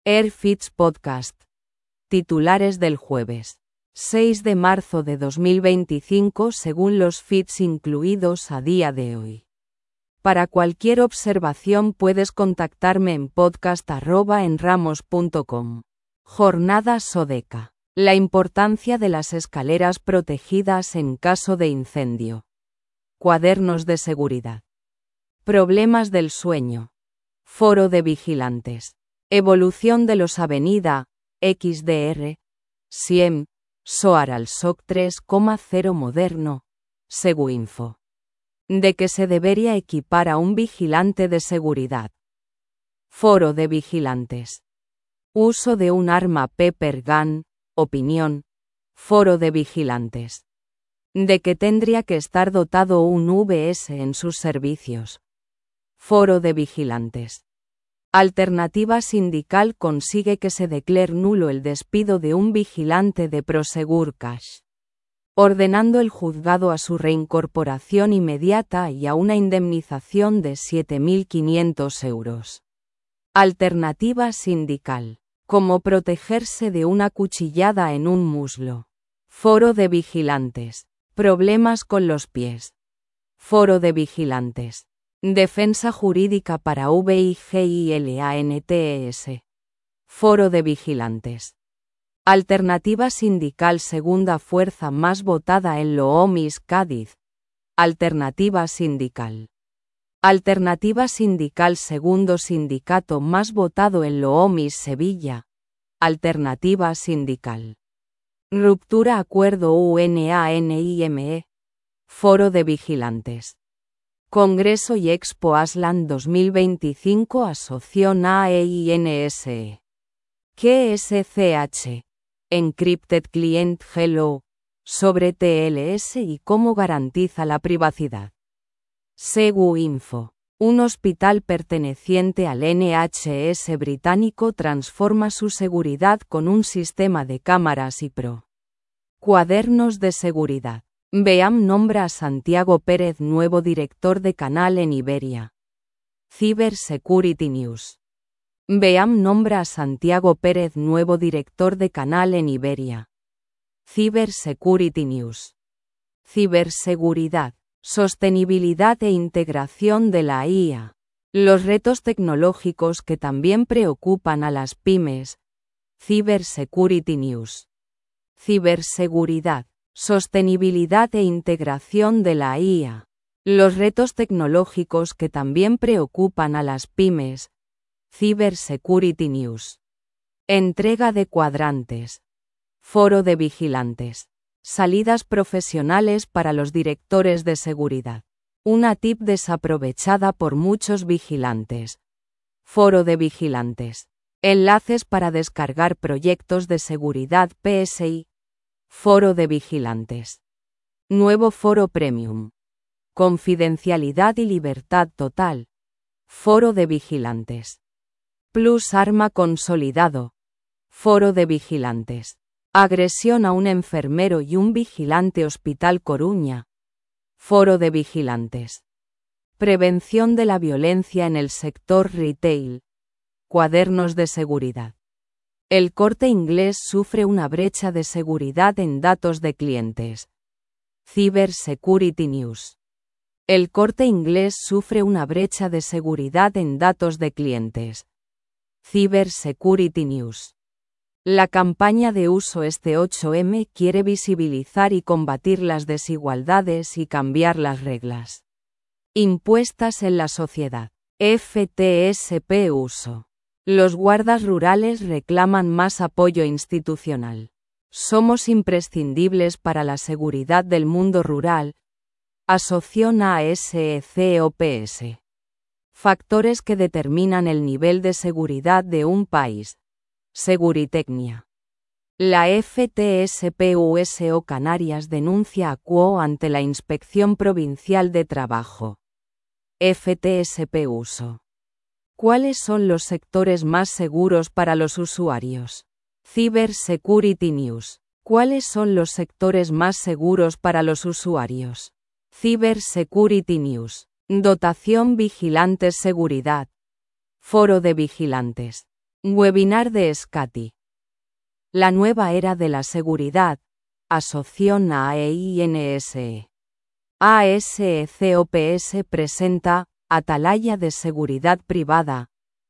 Airfits Podcast. Titulares del jueves 6 de marzo de 2025 según los feeds incluidos a día de hoy. Para cualquier observación puedes contactarme en podcast@enramos.com. Jornada Sodeca. La importancia de las escaleras protegidas en caso de incendio. Cuadernos de seguridad. Problemas del sueño. Foro de vigilantes. Evolución de los Avenida, XDR, SIEM, SOAR al SOC 3.0 moderno, Seguinfo. De que se debería equipar a un vigilante de seguridad. Foro de vigilantes. Uso de un arma pepper gun, opinión, foro de vigilantes. De que tendría que estar dotado un VS en sus servicios. Foro de vigilantes. Alternativa sindical consigue que se declare nulo el despido de un vigilante de Prosegur Cash, ordenando el juzgado a su reincorporación inmediata y a una indemnización de 7.500 euros. Alternativa sindical. Cómo protegerse de una cuchillada en un muslo. Foro de vigilantes. Problemas con los pies. Foro de vigilantes. Defensa jurídica para VIGILANTES. Foro de vigilantes. Alternativa sindical segunda fuerza más votada en Loomis Cádiz. Alternativa sindical. Alternativa sindical segundo sindicato más votado en Loomis Sevilla. Alternativa sindical. Ruptura acuerdo UNANIME. Foro de vigilantes. Congreso y Expo Aslan 2025 Asociación AEINSE. QSCH. Encrypted Client Hello. Sobre TLS y cómo garantiza la privacidad. Seguinfo. Un hospital perteneciente al NHS británico transforma su seguridad con un sistema de cámaras y pro. Cuadernos de seguridad. BEAM nombra a Santiago Pérez nuevo director de canal en Iberia. Cyber Security News. BEAM nombra a Santiago Pérez nuevo director de canal en Iberia. Cyber Security News. Ciberseguridad, sostenibilidad e integración de la IA. Los retos tecnológicos que también preocupan a las pymes. Cyber Security News. Ciberseguridad. Sostenibilidad e integración de la IA. Los retos tecnológicos que también preocupan a las pymes. Cyber Security News. Entrega de cuadrantes. Foro de vigilantes. Salidas profesionales para los directores de seguridad. Una tip desaprovechada por muchos vigilantes. Foro de vigilantes. Enlaces para descargar proyectos de seguridad PSI. Foro de vigilantes. Nuevo foro premium. Confidencialidad y libertad total. Foro de vigilantes. Plus arma consolidado. Foro de vigilantes. Agresión a un enfermero y un vigilante Hospital Coruña. Foro de vigilantes. Prevención de la violencia en el sector retail. Cuadernos de seguridad. El Corte Inglés sufre una brecha de seguridad en datos de clientes. Cyber Security News. El Corte Inglés sufre una brecha de seguridad en datos de clientes. Cyber Security News. La campaña de Uso este 8M quiere visibilizar y combatir las desigualdades y cambiar las reglas impuestas en la sociedad. FTSP Uso. Los guardas rurales reclaman más apoyo institucional. Somos imprescindibles para la seguridad del mundo rural. Asociación ASECOPS. Factores que determinan el nivel de seguridad de un país. Seguritecnia. La FTSP-USO Canarias denuncia a Quo ante la Inspección Provincial de Trabajo. FTSP-USO. ¿Cuáles son los sectores más seguros para los usuarios? Cyber Security News. ¿Cuáles son los sectores más seguros para los usuarios? Cyber Security News. Dotación Vigilantes Seguridad. Foro de vigilantes. Webinar de SCATI. La nueva era de la seguridad. Asociación AEINSE. ASECOPS presenta Atalaya de Seguridad Privada.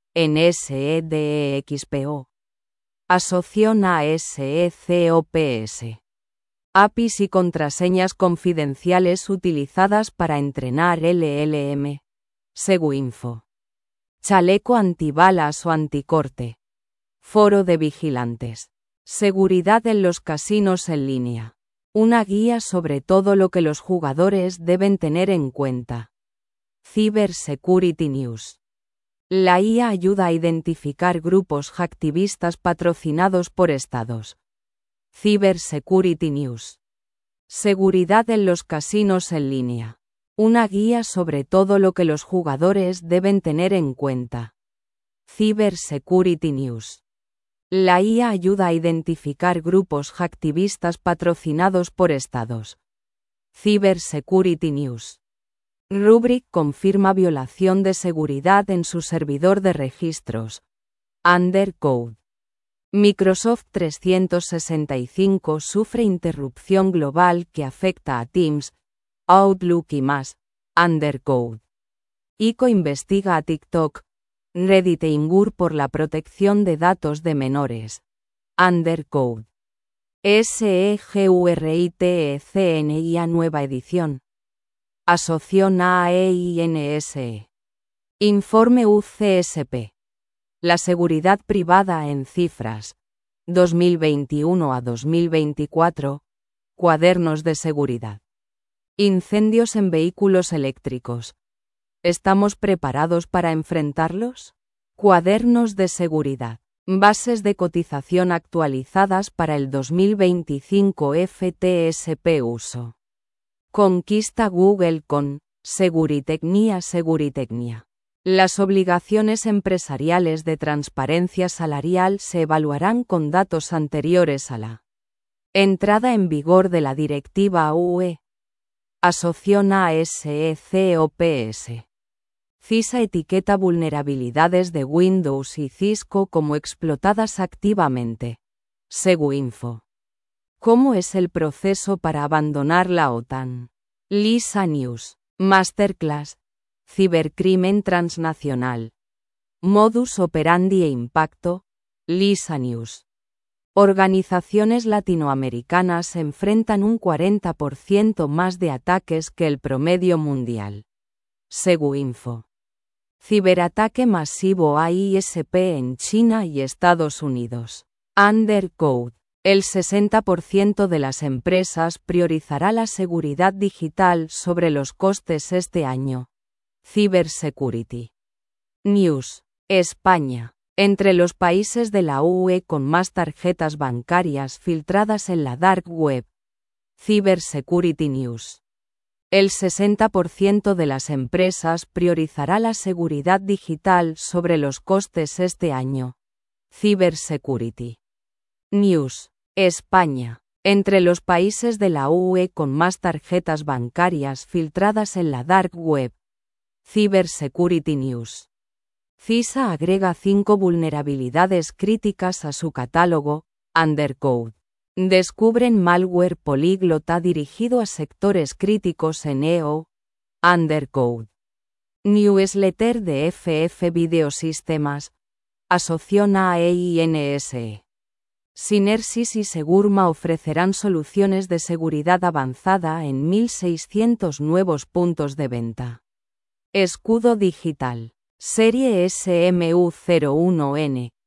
NSEDEXPO. Asociación ASECOPS. APIs y contraseñas confidenciales utilizadas para entrenar LLM. Seguinfo. Chaleco antibalas o anticorte. Foro de vigilantes. Seguridad en los casinos en línea. Una guía sobre todo lo que los jugadores deben tener en cuenta. Cybersecurity News. La IA ayuda a identificar grupos hacktivistas patrocinados por estados. Cybersecurity News. Seguridad en los casinos en línea. Una guía sobre todo lo que los jugadores deben tener en cuenta. Cybersecurity News. La IA ayuda a identificar grupos hacktivistas patrocinados por estados. Cybersecurity News. Rubrik confirma violación de seguridad en su servidor de registros. Undercode. Microsoft 365 sufre interrupción global que afecta a Teams, Outlook y más. Undercode. ICO investiga a TikTok, Reddit e Ingur por la protección de datos de menores. Undercode. SEGURITECNIA nueva edición. Asociación AEINSE. Informe UCSP. La seguridad privada en cifras. 2021 a 2024. Cuadernos de seguridad. Incendios en vehículos eléctricos. ¿Estamos preparados para enfrentarlos? Cuadernos de seguridad. Bases de cotización actualizadas para el 2025 FTSP uso. Conquista Google con Seguritecnia. Las obligaciones empresariales de transparencia salarial se evaluarán con datos anteriores a la entrada en vigor de la Directiva UE. Asociación ASECOPS. CISA etiqueta vulnerabilidades de Windows y Cisco como explotadas activamente. Seguinfo. ¿Cómo es el proceso para abandonar la OTAN? Lisa News. Masterclass. Cibercrimen transnacional. Modus operandi e impacto. Lisa News. Organizaciones latinoamericanas enfrentan un 40% más de ataques que el promedio mundial. Seguinfo. Ciberataque masivo a ISP en China y Estados Unidos. Undercode. El 60% de las empresas priorizará la seguridad digital sobre los costes este año. Cybersecurity News. España. Entre los países de la UE con más tarjetas bancarias filtradas en la Dark Web. Cybersecurity News. El 60% de las empresas priorizará la seguridad digital sobre los costes este año. Cybersecurity News. España. Entre los países de la UE con más tarjetas bancarias filtradas en la Dark Web. Cybersecurity News. CISA agrega 5 vulnerabilidades críticas a su catálogo. Undercode. Descubren malware políglota dirigido a sectores críticos en EO. Undercode. Newsletter de FF Videosistemas. Asociación AEINSE. Synersis y Segurma ofrecerán soluciones de seguridad avanzada en 1.600 nuevos puntos de venta. Escudo digital. Serie SMU01N,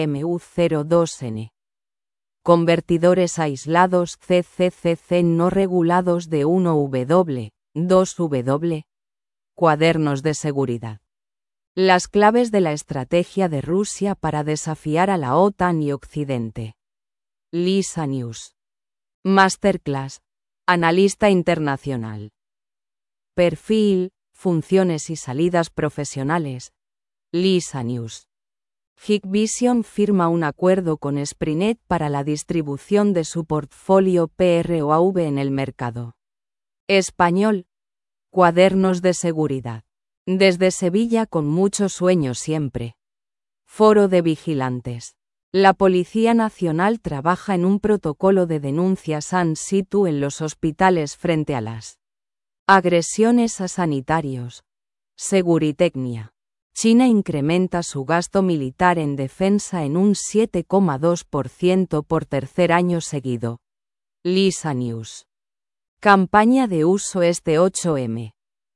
SMU02N. Convertidores aislados CCCC no regulados de 1W, 2W. Cuadernos de seguridad. Las claves de la estrategia de Rusia para desafiar a la OTAN y Occidente. Lisa News. Masterclass. Analista internacional. Perfil, funciones y salidas profesionales. Lisa News. Hikvision firma un acuerdo con Sprinet para la distribución de su portfolio PROAV en el mercado español. Cuadernos de seguridad. Desde Sevilla con mucho sueño siempre. Foro de Vigilantes. La Policía Nacional trabaja en un protocolo de denuncias in situ en los hospitales frente a las agresiones a sanitarios. Seguritecnia. China incrementa su gasto militar en defensa en un 7,2% por tercer año seguido. Lisa News. Campaña de uso este 8M.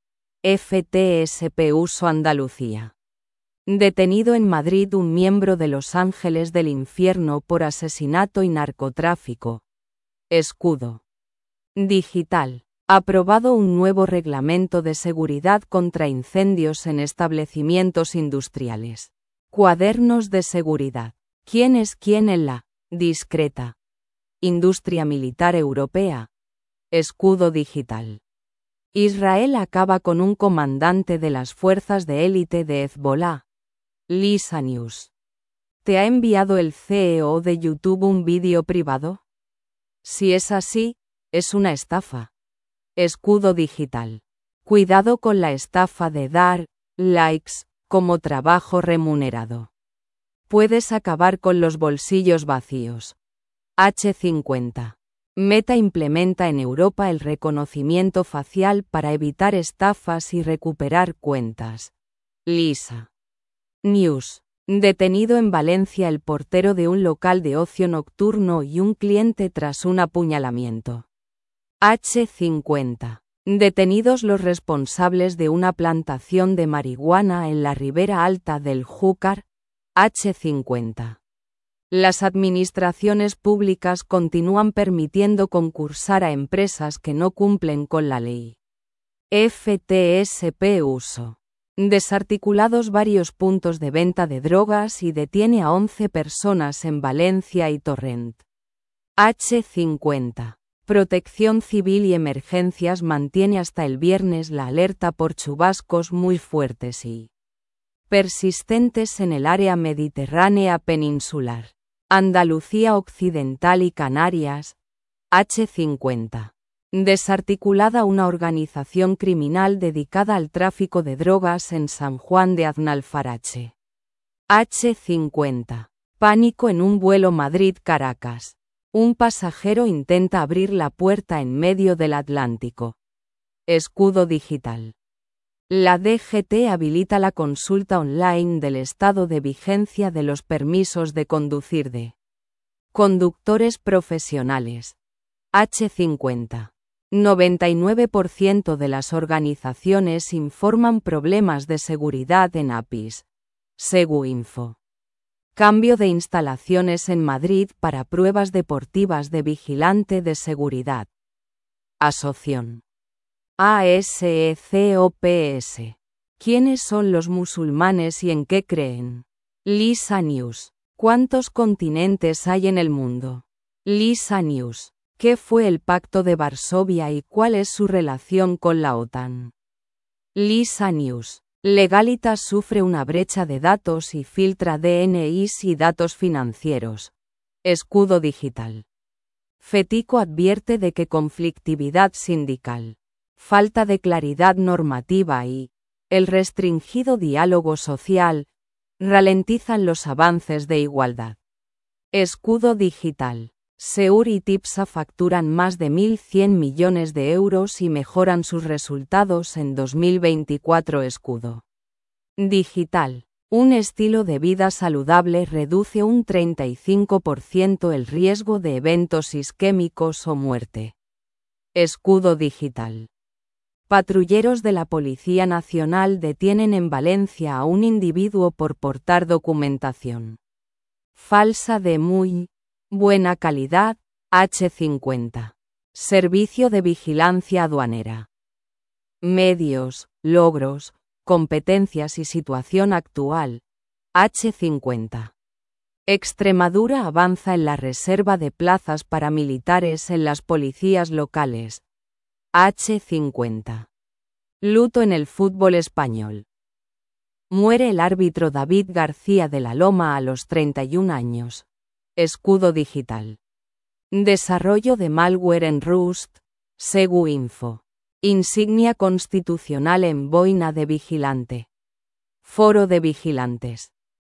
FTSP Uso Andalucía. Detenido en Madrid un miembro de Los Ángeles del Infierno por asesinato y narcotráfico. Escudo digital. Aprobado un nuevo reglamento de seguridad contra incendios en establecimientos industriales. Cuadernos de seguridad. ¿Quién es quién en la discreta industria militar europea? Escudo digital. Israel acaba con un comandante de las fuerzas de élite de Hezbollah. Lisa News. ¿Te ha enviado el CEO de YouTube un vídeo privado? Si es así, es una estafa. Escudo digital. Cuidado con la estafa de dar likes como trabajo remunerado. Puedes acabar con los bolsillos vacíos. H50. Meta implementa en Europa el reconocimiento facial para evitar estafas y recuperar cuentas. Lisa News. Detenido en Valencia el portero de un local de ocio nocturno y un cliente tras un apuñalamiento. H50. Detenidos los responsables de una plantación de marihuana en la ribera alta del Júcar. H50. Las administraciones públicas continúan permitiendo concursar a empresas que no cumplen con la ley. FTSP Uso. Desarticulados varios puntos de venta de drogas y detiene a 11 personas en Valencia y Torrent. H50. Protección Civil y Emergencias mantiene hasta el viernes la alerta por chubascos muy fuertes y persistentes en el área mediterránea peninsular, Andalucía Occidental y Canarias. H50. Desarticulada una organización criminal dedicada al tráfico de drogas en San Juan de Aznalfarache. H50. Pánico en un vuelo Madrid-Caracas. Un pasajero intenta abrir la puerta en medio del Atlántico. Escudo digital. La DGT habilita la consulta online del estado de vigencia de los permisos de conducir de conductores profesionales. H50. 99% de las organizaciones informan problemas de seguridad en APIs. Seguinfo. Cambio de instalaciones en Madrid para pruebas deportivas de vigilante de seguridad. Asociación. ASECOPS. ¿Quiénes son los musulmanes y en qué creen? Lisa News. ¿Cuántos continentes hay en el mundo? Lisa News. ¿Qué fue el Pacto de Varsovia y cuál es su relación con la OTAN? Lisa News. Legalitas sufre una brecha de datos y filtra DNIs y datos financieros. Escudo digital. Fetico advierte de que conflictividad sindical, falta de claridad normativa y el restringido diálogo social ralentizan los avances de igualdad. Escudo digital. Seur y Tipsa facturan más de 1.100 millones de euros y mejoran sus resultados en 2024. Escudo digital. Un estilo de vida saludable reduce un 35% el riesgo de eventos isquémicos o muerte. Escudo digital. Patrulleros de la Policía Nacional detienen en Valencia a un individuo por portar documentación falsa de muy buena calidad. H50. Servicio de Vigilancia Aduanera. Medios, logros, competencias y situación actual. H50. Extremadura avanza en la reserva de plazas para militares en las policías locales. H50. Luto en el fútbol español. Muere el árbitro David García de la Loma a los 31 años. Escudo digital. Desarrollo de malware en Rust. Seguinfo. Insignia constitucional en boina de vigilante. Foro de Vigilantes.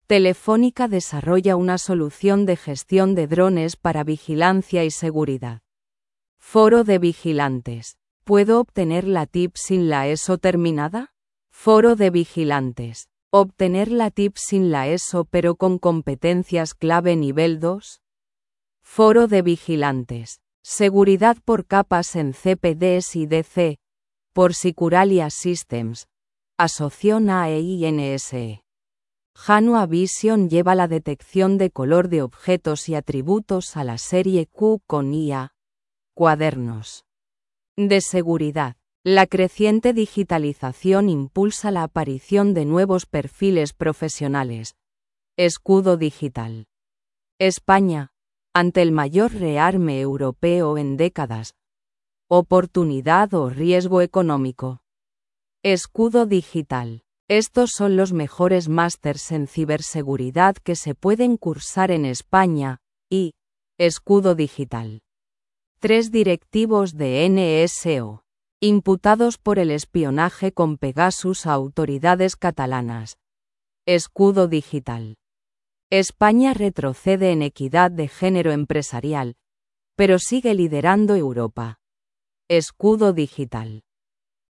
Telefónica desarrolla una solución de gestión de drones para vigilancia y seguridad. Foro de vigilantes. ¿Puedo obtener la TIP sin la ESO terminada? Foro de vigilantes. ¿Obtener la TIP sin la ESO pero con competencias clave nivel 2? Foro de vigilantes. Seguridad por capas en CPDs y DC, por Securalia Systems. Asociación AEINSE. Hanwha Vision lleva la detección de color de objetos y atributos a la serie Q con IA. Cuadernos. De seguridad. La creciente digitalización impulsa la aparición de nuevos perfiles profesionales. Escudo digital. España, ante el mayor rearme europeo en décadas. Oportunidad o riesgo económico. Escudo digital. Estos son los mejores másters en ciberseguridad que se pueden cursar en España, y Escudo digital. 3 directivos de NSO, imputados por el espionaje con Pegasus a autoridades catalanas. Escudo digital. España retrocede en equidad de género empresarial, pero sigue liderando Europa. Escudo digital.